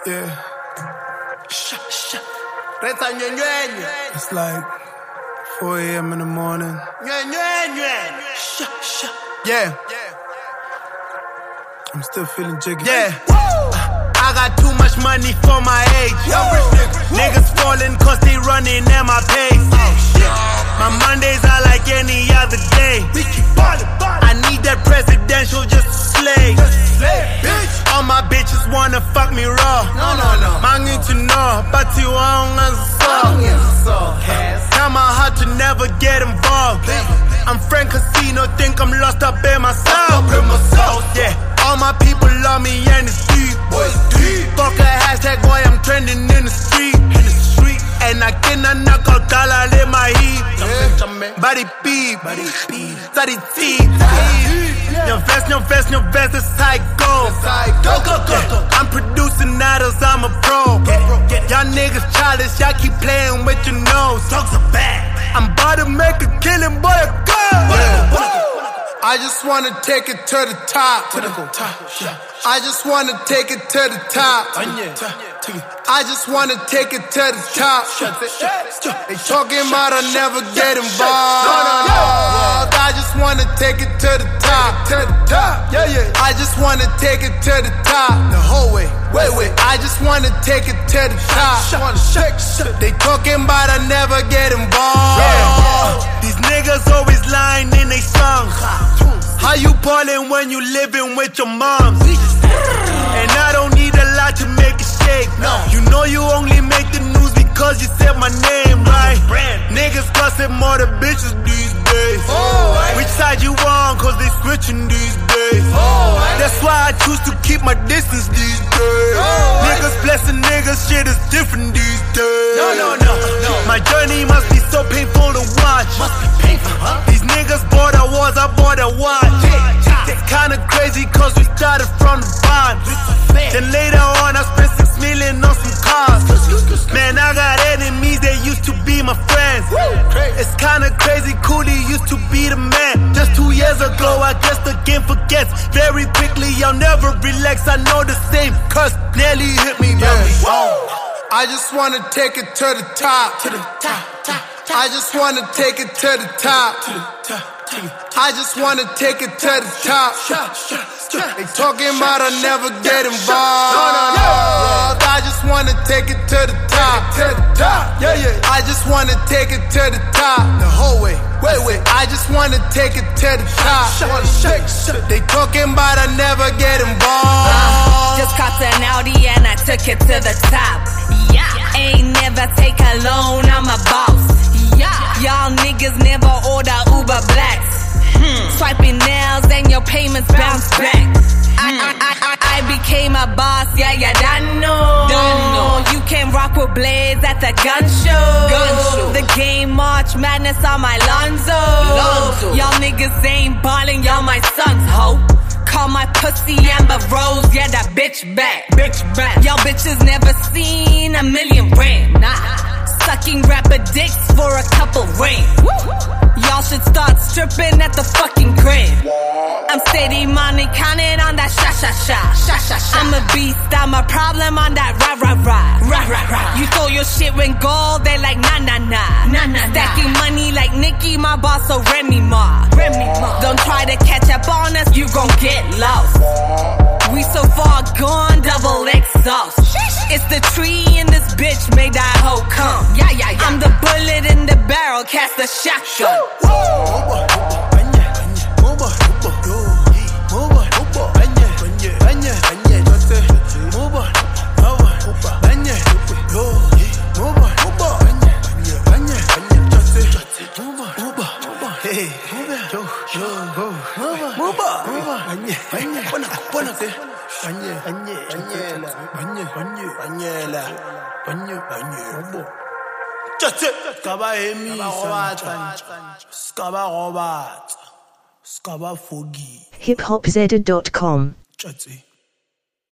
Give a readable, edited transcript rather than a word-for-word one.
Yeah. It's like 4 a.m. in the morning. Yeah. I'm still feeling jiggy. Yeah. I got too much money for my age. Niggas falling cause they running at my pace. My Mondays are like any other day. I need that presidential just to slay. All my bitches wanna fuck me raw. I need to know, but you won't answer. Tell my heart to never get involved. I'm Frank Casino, think I'm lost up in myself. Yeah, all my people love me and it's deep. Fuck a hashtag, boy, I'm trending in the street. And I cannot knock out dollar in my heat. Body beep, study teeth. No vest, that's how it goes. I'm producing idols, I'm a pro. Y'all niggas childish, y'all keep playing with your nose. I'm about to make a killing, boy, go. I just wanna take it to the top. I just wanna take it to the top. I just wanna take it to the top. They talking about I never get involved. I just wanna take it to the top. I just wanna take it to the top. The whole way. Wait. I just wanna take it to the top. They talking about I never get involved. These niggas always lying in they songs. How you ballin' when you living with your moms? And I don't need a lot to make it shake. You know you only make the news because you said my name, right? Niggas gossip more than bitches these days. Which side you on? Cause they switching these days. That's why I choose to keep my distance these days. Niggas blessing niggas, shit is different these days. My journey must be so painful to watch. These niggas bought a wars, I bought a watch. It's kinda crazy cause we started from the bottom. Then later on I spent 6 million on some cars. Man, I got enemies, they used to be my friends. It's kinda crazy, Cooley used to be the man. Just 2 years ago, I guess the game forgets very quickly. I'll never relax, I know the same curse nearly hit me. I just wanna take it to the top. I just wanna take it to the top. I just wanna take it to the top. They talking about I never get involved. I just wanna take it to the top. I just wanna take it to the top. The whole way. Wait. I just wanna take it to the top. They talking about I never get involved. Just caught an Audi and I took it to the top. Ain't never take a loan, I'm a boss. Y'all niggas never order Uber Blacks. Swiping nails and your payments bounce back. I became a boss, yeah, don't know. You can rock with blades at the gun show. The game March Madness on my Lonzo. Y'all niggas ain't ballin', y'all my sons, ho. Call my pussy Amber Rose, yeah, that bitch back. Y'all bitches never seen $1 million rand. Sucking rapper dicks for a couple rings. Y'all should start stripping at the fucking crib. I'm steady money counting on that sha. I'm a beast, I'm a problem on that rah. You throw your shit when gold, they like nah. Stacking money like Nicki, my boss, so Remy Ma. Don't try to catch up on us, you gon' get lost. We so far gone, double exhaust. It's the tree in this bitch, make that hoe come. I'm the bullet in the barrel, cast the shotgun. hiphopzedda.com